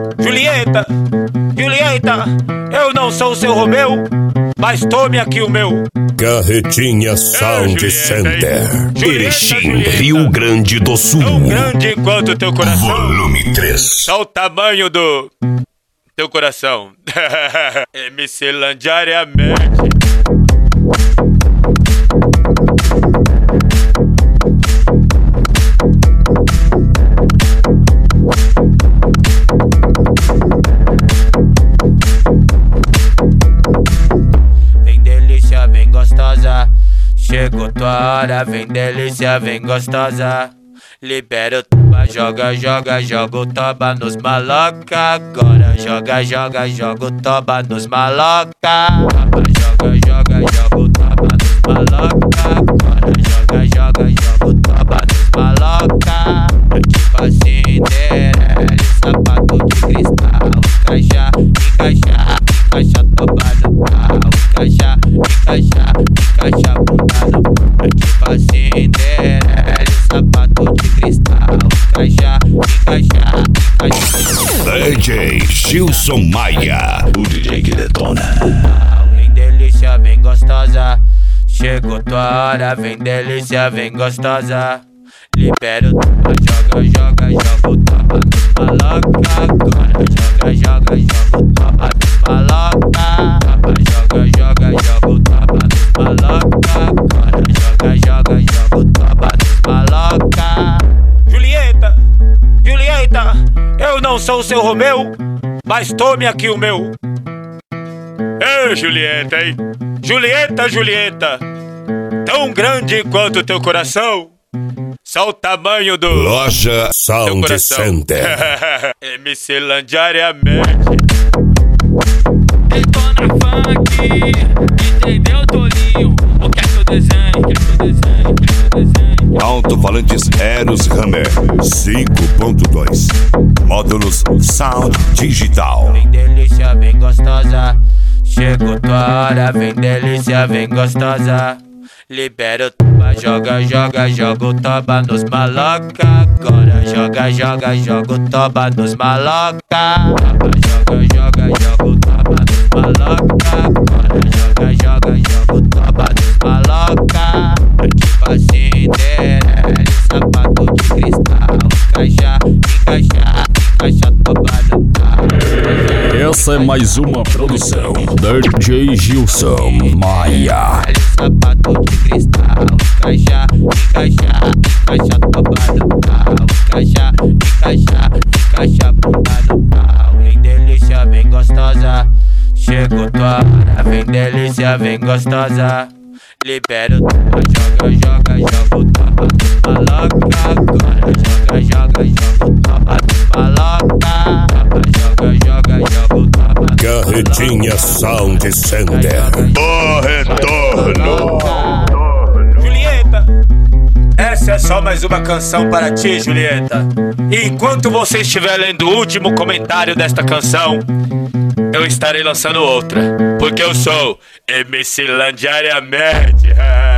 Julieta, Julieta, eu não sou o seu Romeu, mas tome aqui o meu. Carretinha Sound Center, Erechim, Rio Grande do Sul. Tão grande quanto teu coração. Volume 3. Só o tamanho do teu coração. MC Landiariamente. Vem delícia, vem gostosa. Chegou tua hora, vem delícia, vem gostosa. Libera o toba, joga, joga, joga o toba nos maloca. Agora joga, joga, joga o toba nos maloca. Joga, joga, joga o toba nos maloca. Agora joga, joga, joga o toba nos maloca. Tipo a Cinderela, sapato de cristal. Encaixa, encaixa, encaixa toba no pau. Encaixa, encaixa, encaixa bunda no pau. Tipo a Cinderela, sapato de cristal. Encaixa, encaixa, encaixa. DJ Gilson Maia, o DJ que detona. Vem delícia, vem gostosa. Chegou tua hora, vem delícia, vem gostosa. Libera o toba, joga, joga, joga o toba nos maloca. Agora joga, joga, joga o toba nos maloca. Joga, joga, joga o toba nos maloca. Agora joga, joga, joga o toba nos maloca. Julieta, Julieta, eu não sou o seu Romeu, mas tome aqui o meu. Ei, Julieta, hein? Julieta, Julieta, tão grande quanto teu coração. Só o tamanho do Loja teu Sound coração. Center. MC Landiariamente. Detona funk, entendeu, Tolinho? O que é que eu desenho? O que é que eu desenho? O que é que eu desenho? Alto-falantes Eros Hammer 5.2. Módulos Sound Digital. Vem delícia, vem gostosa. Chegou tua hora, vem delícia, vem gostosa. Libera o toba, joga, joga, joga o toba nos maloca. Agora joga, joga, joga o toba nos maloca. Joga, joga, joga o toba nos maloca. Agora joga, joga, joga o toba nos maloca. Tipo a Cinderela, sapato de cristal. Encaixa, encaixa, encaixa toba no pau. Essa é mais uma produção DJ Gilson Maia. Sapato de cristal. Encaixa, encaixa, encaixa toba no pau. Encaixa, encaixa, encaixa bunda no pau. Vem delícia, vem gostosa. Chegou tua hora, vem delícia, vem gostosa. Libera o toba, joga, joga, joga o toba nos maloca. Agora joga, joga, joga o toba nos maloca. Joga, joga, joga o toba nos Carretinha Sound Center. O retorno. Julieta, essa é só mais uma canção para ti, Julieta. E enquanto você estiver lendo o último comentário desta canção, eu estarei lançando outra, porque eu sou MC Landiariamente.